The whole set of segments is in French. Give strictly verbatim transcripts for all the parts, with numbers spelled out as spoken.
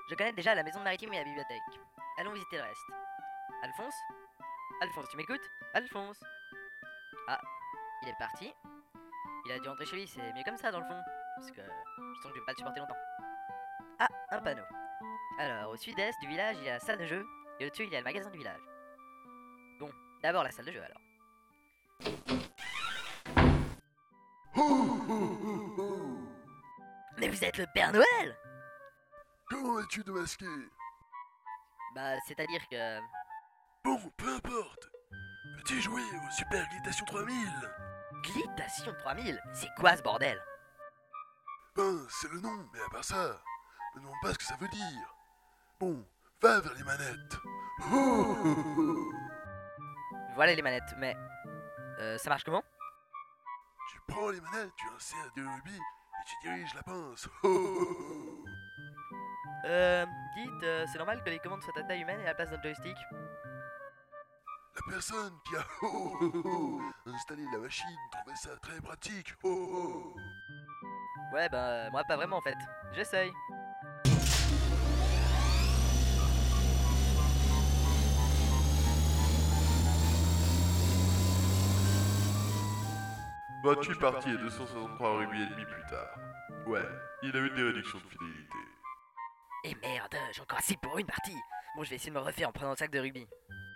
Je connais déjà la maison maritime et la bibliothèque. Allons visiter le reste. Alphonse Alphonse, tu m'écoutes? Alphonse Ah, il est parti. Il a dû rentrer chez lui, c'est mieux comme ça dans le fond. Parce que je sens que je vais pas le supporter longtemps. Ah, un panneau. Alors, au sud-est du village, il y a la salle de jeu. Et au-dessus, il y a le magasin du village. Bon, d'abord la salle de jeu alors. Mais vous êtes le Père Noël? Comment es-tu démasqué? Bah, c'est-à-dire que... Bon, peu importe. Veux-tu jouer au Super Glitation trois mille? Glitation trois mille? C'est quoi ce bordel? Ben, c'est le nom, mais à part ça, me demande pas ce que ça veut dire. Bon, va vers les manettes. Voilà les manettes, mais... Euh, ça marche comment? Tu prends les manettes, tu insères deux rubis et tu diriges la pince. Euh, dites, euh, c'est normal que les commandes soient à taille humaine et à la place d'un joystick? La personne qui a installé la machine trouvait ça très pratique. Ouais, bah, euh, moi pas vraiment en fait. J'essaye. Battu parti à deux cent soixante-trois rubis et demi plus tard. Ouais, il a eu des réductions de fidélité. Et merde, j'ai encore assez pour une partie. Bon, je vais essayer de me refaire en prenant le sac de rugby.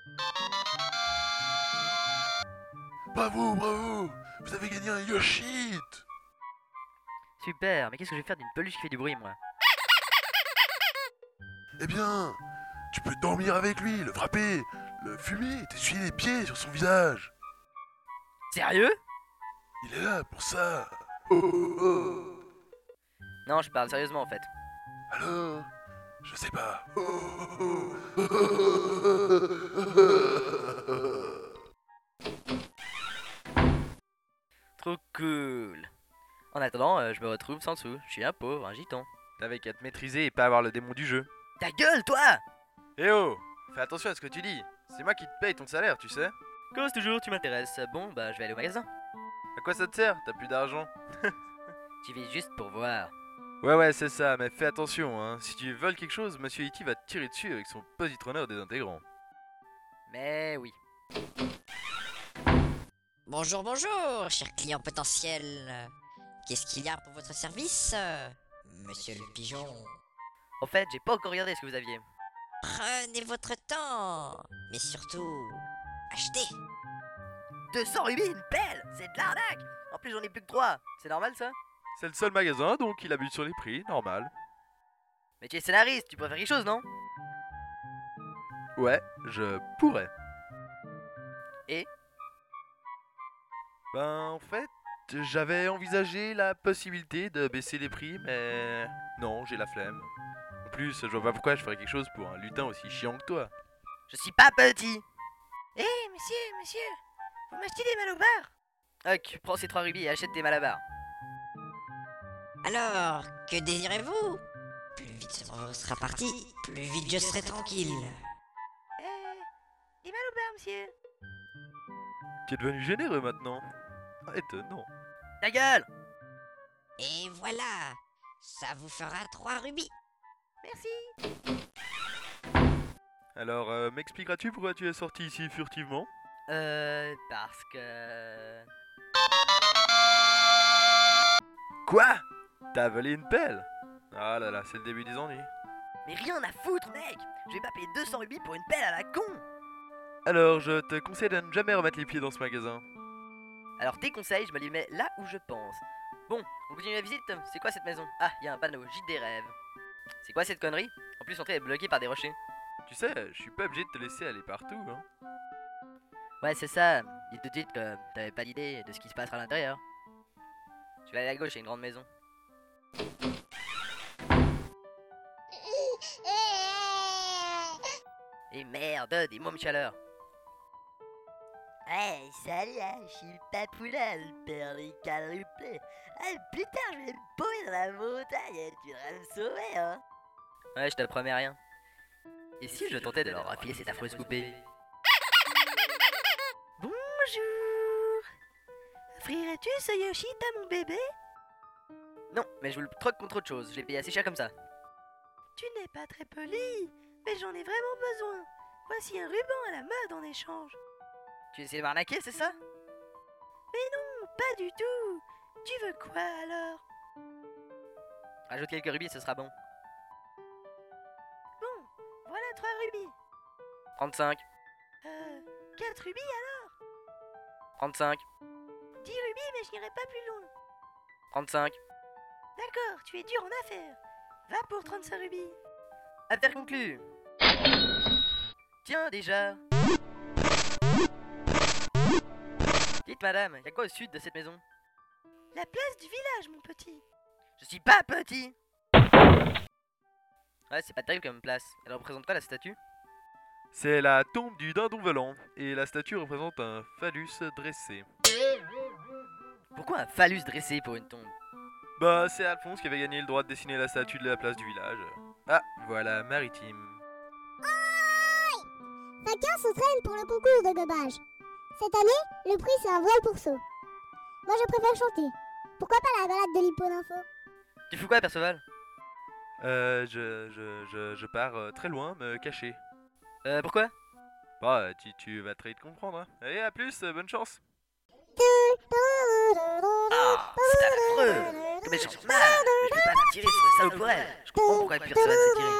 Bravo, bravo! Vous avez gagné un Yoshit! Super, mais qu'est-ce que je vais faire d'une peluche qui fait du bruit, moi? Eh bien, tu peux dormir avec lui, le frapper, le fumer et t'essuyer les pieds sur son visage. Sérieux? Il est là pour ça. Oh, oh, oh. Non, je parle sérieusement en fait. Alors, je sais pas. Trop cool. En attendant, euh, je me retrouve sans sous. Je suis un pauvre, un giton. T'avais qu'à te maîtriser et pas avoir le démon du jeu. Ta gueule, toi! Eh oh! Fais attention à ce que tu dis. C'est moi qui te paye ton salaire, tu sais. Cause toujours, tu m'intéresses. Bon, bah, je vais aller au magasin. À quoi ça te sert? T'as plus d'argent. J'y vais juste pour voir. Ouais, ouais, c'est ça, mais fais attention, hein. Si tu voles quelque chose, Monsieur Iti va te tirer dessus avec son positronneur désintégrant. Mais oui. Bonjour, bonjour, cher client potentiel. Qu'est-ce qu'il y a pour votre service, monsieur le pigeon? En fait, j'ai pas encore regardé ce que vous aviez. Prenez votre temps, mais surtout, achetez. deux cents rubis, une pelle! C'est de l'arnaque! En plus, j'en ai plus que trois. C'est normal ça? C'est le seul magasin, donc il abuse sur les prix, normal. Mais tu es scénariste, tu pourrais faire quelque chose, non? Ouais, je pourrais. Et? Ben, en fait, j'avais envisagé la possibilité de baisser les prix, mais non, j'ai la flemme. En plus, je vois pas pourquoi je ferais quelque chose pour un lutin aussi chiant que toi. Je suis pas petit! Hé, hey, monsieur, monsieur! Vous m'achetez des malobars? Ok, prends ces trois rubis et achète des malabars. Alors, que désirez-vous? Plus vite ce morceau sera parti, plus vite je serai tranquille. Euh, des malobars, monsieur. Tu es devenu généreux maintenant. Ah, étonnant. Ta gueule! Et voilà, ça vous fera trois rubis. Merci. Alors, euh, m'expliqueras-tu pourquoi tu es sorti ici furtivement? Euh, parce que... Quoi? T'as volé une pelle? Ah là là, c'est le début des ennuis. Mais rien à foutre, mec! Je vais pas payer deux cents rubis pour une pelle à la con! Alors, je te conseille de ne jamais remettre les pieds dans ce magasin. Alors tes conseils, je me les mets là où je pense. Bon, on continue la visite. C'est quoi cette maison? Ah, il y a un panneau, gîte des rêves. C'est quoi cette connerie? En plus, l'entrée est bloquée par des rochers. Tu sais, je suis pas obligé de te laisser aller partout, hein. Ouais, c'est ça. Dis tout de suite que t'avais pas d'idée de ce qui se passera à l'intérieur. Je vais aller à gauche, il y a une grande maison. Et merde, des mômes chaleur. Hey, salut, hein, je suis le papoula, le père des quadruplés. Hey, plus tard, je vais me poser dans la montagne, tu vas me sauver, hein. Ouais, je te promets rien. Et si je tentais de leur affiler cette affreuse poupée? Bonjour. Offrirais-tu ce Yoshi à mon bébé? Non, mais je vous le troque contre autre chose, je l'ai payé assez cher comme ça. Tu n'es pas très poli, mais j'en ai vraiment besoin. Voici un ruban à la mode en échange. Tu essaies de m'arnaquer, c'est ça? Pas du tout. Tu veux quoi alors? Rajoute quelques rubis, ce sera bon. Bon, voilà trois rubis. trente-cinq. Euh, quatre rubis alors? trente-cinq. Dix rubis, mais je n'irai pas plus loin. trente-cinq. D'accord, tu es dur en affaires. Va pour trente-cinq rubis. Affaire conclue. Tiens, déjà. Dites madame, y a quoi au sud de cette maison? La place du village, mon petit. Je suis pas petit. Ouais, c'est pas terrible comme place. Elle représente quoi la statue? C'est la tombe du dindon volant, et la statue représente un phallus dressé. Pourquoi un phallus dressé pour une tombe? Bah, c'est Alphonse qui avait gagné le droit de dessiner la statue de la place du village. Ah, voilà, maritime. Chacun s'entraîne pour le concours de gobage. Cette année, le prix c'est un voile pour saut. Moi je préfère chanter. Pourquoi pas la balade de l'hippo-nympho? Tu fous quoi, Perceval? Euh, je, je, je, je pars euh, très loin, me cacher. Euh, pourquoi? Bah, tu, tu vas très vite comprendre. Hein. Allez, à plus, euh, bonne chance. Ah, c'est affreux! Comme elle chante mal! Mais je peux pas la tirer, c'est salaud pour elle! Je comprends pourquoi Perceval s'est tiré.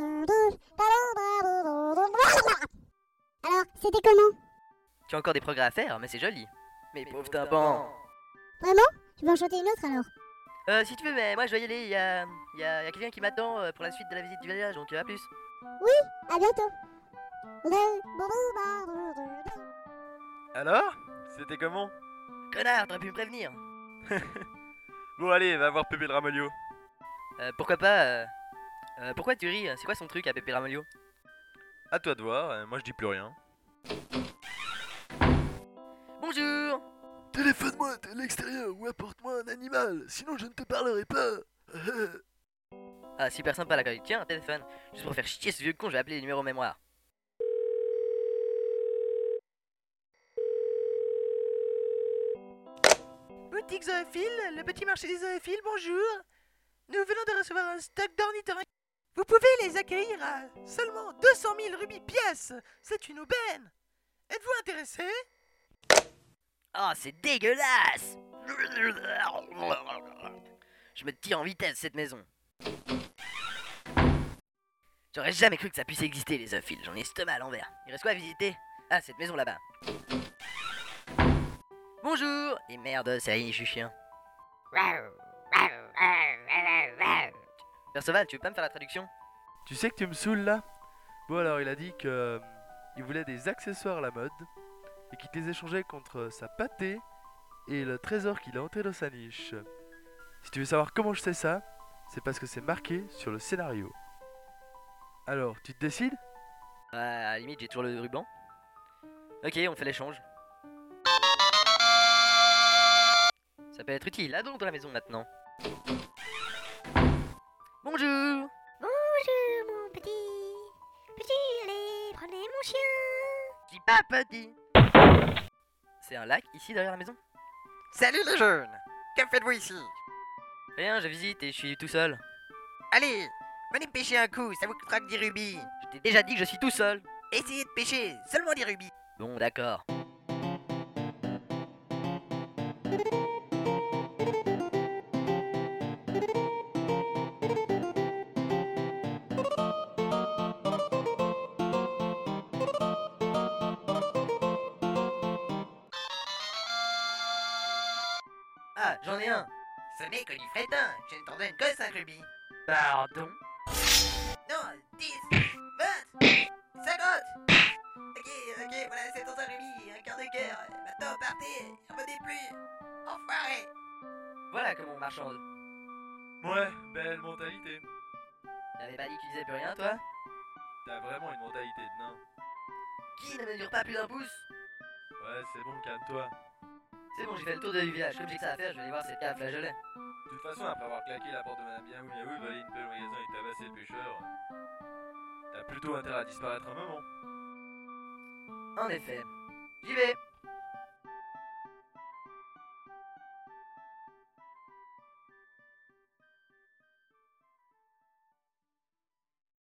Alors, c'était comment? Tu as encore des progrès à faire, mais c'est joli. Mais pauvre tympan! Vraiment? Tu veux en chanter une autre alors? Euh, si tu veux, mais moi je dois y aller, il y a, y a, y a quelqu'un qui m'attend euh, pour la suite de la visite du village, donc euh, à plus. À bientôt. Alors? C'était comment? Connard, t'aurais pu me prévenir! Bon, allez, va voir Pépé le Ramelio. Euh, pourquoi pas... Euh... euh, pourquoi tu ris? C'est quoi son truc à Pépé Ramelio? À toi de voir, euh, moi je dis plus rien. Bonjour! Téléphone-moi de l'extérieur ou apporte-moi un animal, sinon je ne te parlerai pas. Ah, super sympa l'accueil. Tiens, un téléphone. Juste pour faire chier ce vieux con, je vais appeler les numéros mémoire. Boutique zoophile, le petit marché des zoophiles, bonjour. Nous venons de recevoir un stock d'ornithorynques. Vous pouvez les accueillir à seulement deux cent mille rubis pièce. C'est une aubaine. Êtes-vous intéressé? Oh, c'est dégueulasse! Je me tire en vitesse cette maison. J'aurais jamais cru que ça puisse exister les zoophiles, j'en ai l'estomac à l'envers. Il reste quoi à visiter? Ah, cette maison là-bas. Bonjour! Et merde, ça y est, je suis chien. Perceval, tu veux pas me faire la traduction? Tu sais que tu me saoules là? Bon alors, il a dit que euh, il voulait des accessoires à la mode et qu'il te les échangeait contre sa pâtée et le trésor qu'il a entré dans sa niche. Si tu veux savoir comment je sais ça, c'est parce que c'est marqué sur le scénario. Alors, tu te décides? Ouais, à la limite, j'ai toujours le ruban. Ok, on fait l'échange. Ça peut être utile, allons dans la maison maintenant. Bonjour! Bonjour mon petit. Petit, allez, prenez mon chien. Je dis pas petit! C'est un lac ici derrière la maison? Salut les jeunes! Que faites-vous ici? Rien, je visite et je suis tout seul. Allez, venez pêcher un coup, ça vous coûtera que dix rubis. Je t'ai déjà dit que je suis tout seul. Essayez de pêcher, seulement dix rubis. Bon, d'accord. Ah, j'en ai un. Ce n'est que du frétin, je ne t'en donne que cinq rubis. Pardon? Non, dix, vingt, cinquante. Ok, ok, voilà, c'est ton cinq rubis, un quart de cœur. Maintenant, partez, revenez plus. Enfoiré. Voilà comment on marchande. Ouais, belle mentalité. T'avais pas dit que tu disais plus rien, toi? T'as vraiment une mentalité de nain. Qui ne mesure pas plus d'un pouce? Ouais, c'est bon, calme-toi. C'est bon, j'ai fait le tour du village. Comme j'ai que ça à faire, je vais aller voir cette cave flageolet. De toute façon, après avoir claqué la porte de Madame Miaou Miaou, volé une pelle au magasin et tabassé le pêcheur, t'as plutôt intérêt à disparaître un moment. En effet. J'y vais.